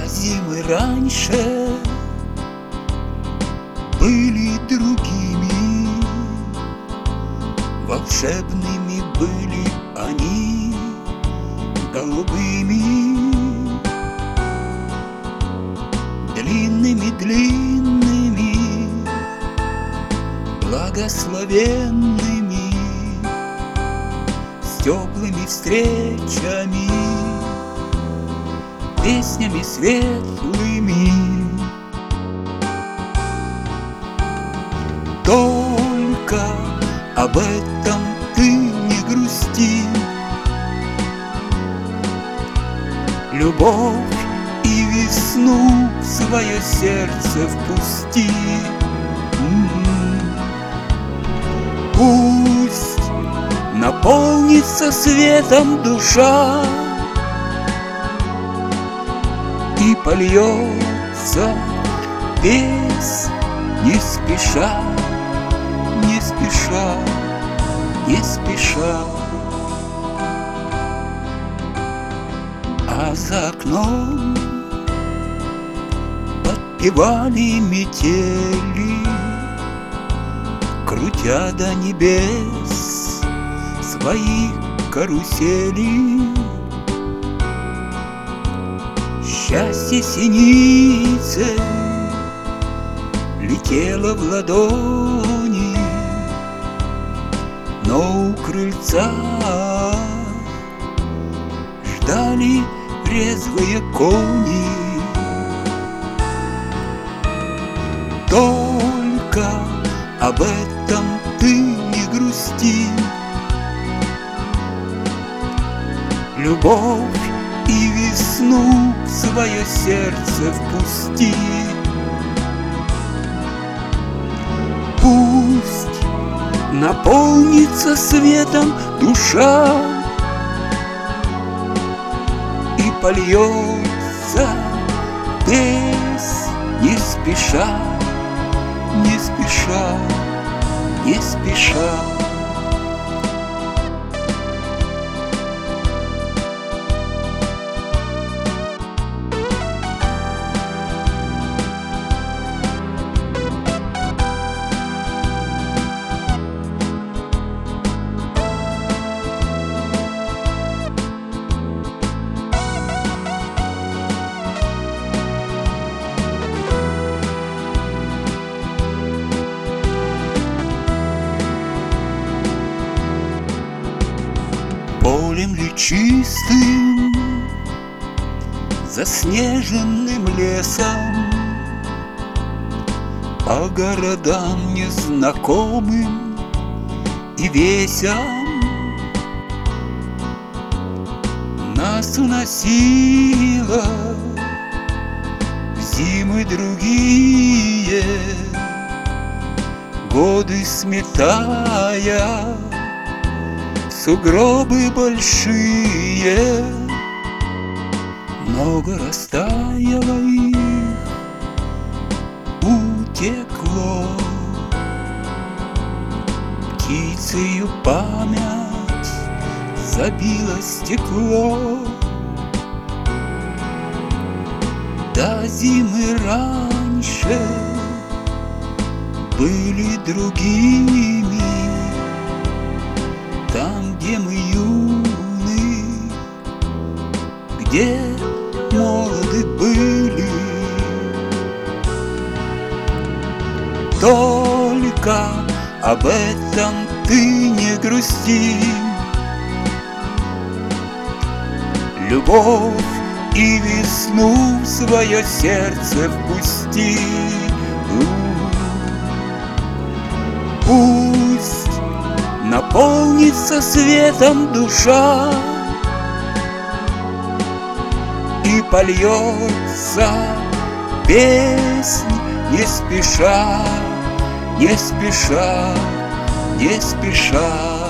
зимы раньше были другими, волшебными были они, голубыми, длинными-длинными, благословенными, с теплыми встречами, песнями светлыми. Только об этом ты не грусти, любовь и весну в свое сердце впусти. Пусть наполнится светом душа и польется песнь не спеша, не спеша, не спеша. А за окном подпевали метели, крутя до небес свои карусели. Счастье синицей летело в ладони, но у крыльца ждали резвые кони. Только об этом ты не грусти, любовь и весну в свое сердце впусти. Пусть наполнится светом душа и польется песнь не спеша, не спеша, не спеша. Полем ли чистым, заснеженным лесом, по городам незнакомым и весям нас уносило в зимы другие, годы сметая сугробы большие. Много растаяло их, утекло, птицею память забило стекло. До зимы раньше были другими, там, где мы юны, где молоды были. Только об этом ты не грусти, любовь и весну в свое сердце впусти. Пусть наполнится светом душа и польется песнь не спеша, не спеша, не спеша.